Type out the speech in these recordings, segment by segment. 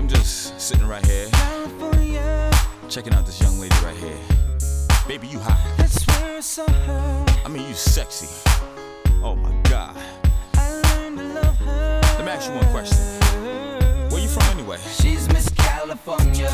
I'm just sitting right here, checking out this young lady right here. Baby, you hot. That's where I saw her. I mean, you sexy. Oh my God. I learned to love her. Let me ask you one question. Where you from anyway? She's Miss California,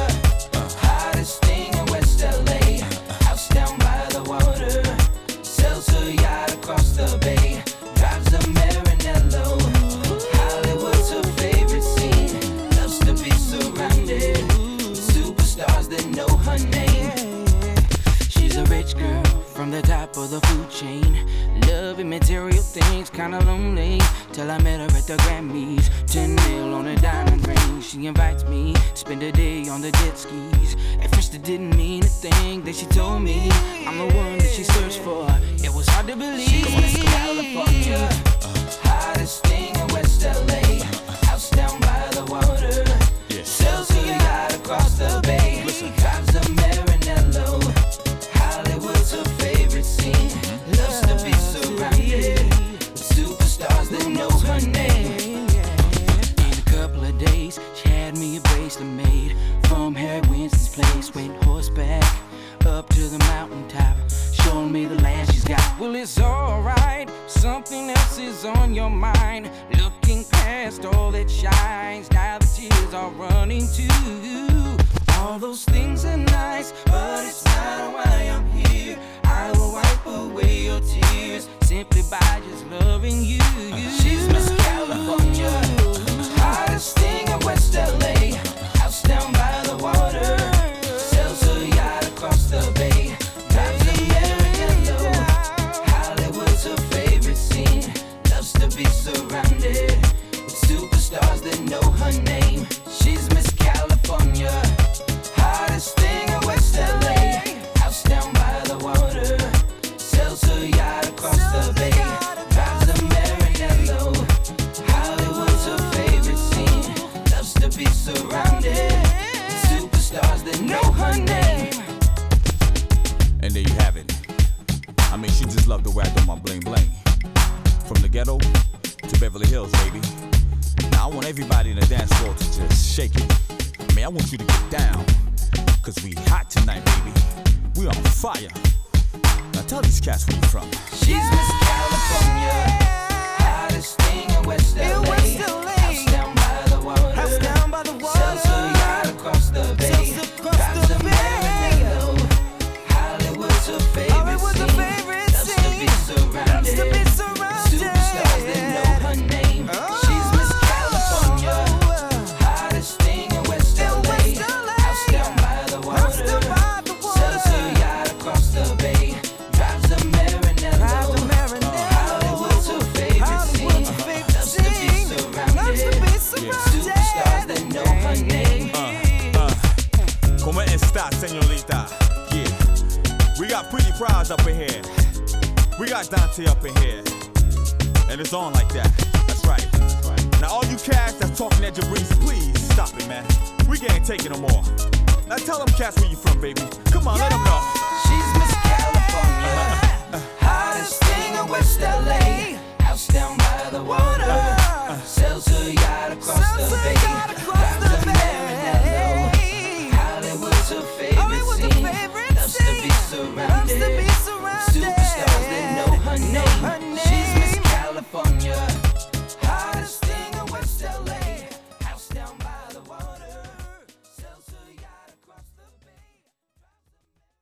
hottest thing in West LA. House down by the water, sells her yacht across the bay, drives a Maranello. Hollywood's her favorite scene, loves to be surrounded with superstars that know her name. She's a rich girl from the top of the food chain, loving material things, kinda lonely, till I met her at the Grammys. 10 mil on a diamond ring, she invites me to spend a day on the jet skis. At first it didn't mean a thing, then she told me I'm the one that she searched for. It was hard to believe. She's Miss California, hottest thing in West LA. House down by the water, sells her yacht across the bay, drives a Maranello. Hollywood's her favorite scene, loves to be surrounded with superstars that know her name. In a couple of days, she had me a bracelet made from Harry Winston's place. Went horseback up to the mountaintop, showing me the land she's got. Well, it's alright, something else is on your mind. Looking past all that shines, now the tears are running too. All those things are nice, but it's not why I'm here. I will wipe away your tears simply by just loving you. She's Miss California, hottest thing in West LA. House down by the water, sells her yacht across the bay, drives a Maranello. Hollywood's her favorite scene, loves to be surrounded with superstars that know her name. She's Miss California, hottest thing in West LA. House down by the water, sells her yacht across the bay, drives a Maranello. Hollywood's her favorite scene, loves to be surrounded with superstars that know her name. And there you have it. I mean, she just loved the way I do my bling bling. From the ghetto to Beverly Hills, baby. Now I want everybody in the dance floor to just shake it. I mean, I want you to get down, cause we hot tonight, baby. We on fire. Now tell these cats where you from. She's Miss California, hottest thing in West LA. House down by the water, sells her yacht across the bay, drives a Maranello. Hollywood's her favorite scene, loves to be surrounded, superstars that know her name. She's Miss California, hottest thing in West LA. House down by the water, sells her yacht across the bay, drives a Maranello. Hollywood's her favorite scene, loves to be surrounded with superstars that know her name. Como esta, señorita? Yeah. We got Pretty Prize up in here. We got Dante up in here. And it's on like that. That's right. Now all you cats that's talking that Jabrizi, please stop it, man. We can't take it no more. Now tell them cats where you from, baby. Come on, let them know. She's Miss California, hottest thing in West LA. House down by the water,